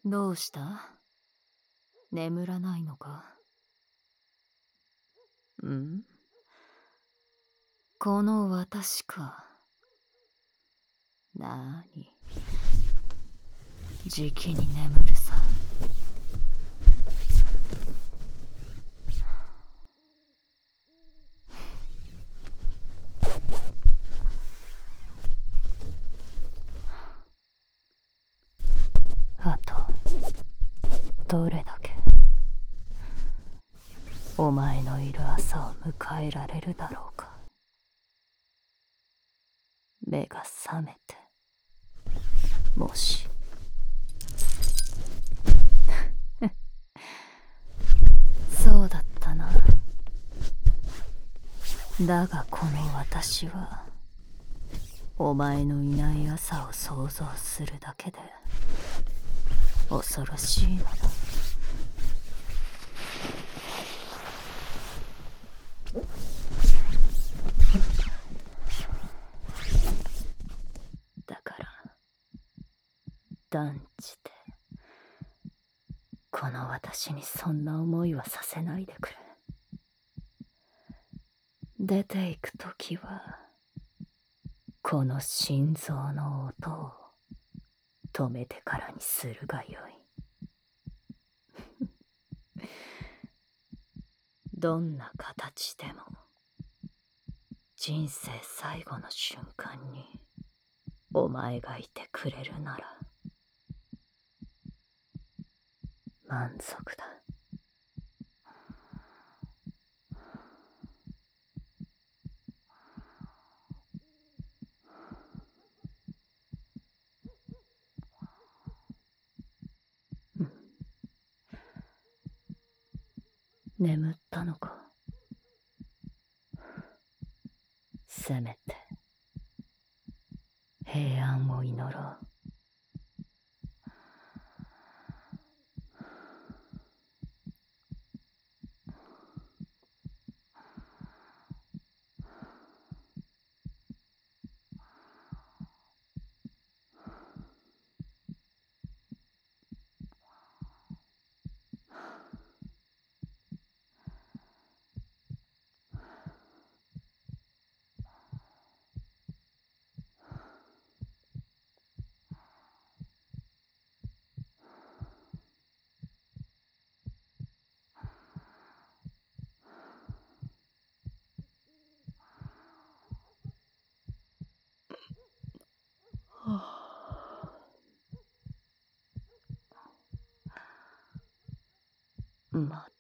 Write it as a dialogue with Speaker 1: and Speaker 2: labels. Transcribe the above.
Speaker 1: どうした？眠らないのか？ん？この私か。なーに。じきに眠るさ。あと、どれだけお前のいる朝を迎えられるだろうか。目が覚めて、もし。そうだったな。だがこの私は、お前のいない朝を想像するだけで、恐ろしいのだ。だから、断じて、この私にそんな思いはさせないでくれ。出ていくときは、この心臓の音を止めてからにするがよい。どんな形でも、人生最後の瞬間に、お前がいてくれるなら、満足だ。眠ったのか。せめて平安を祈ろう。ま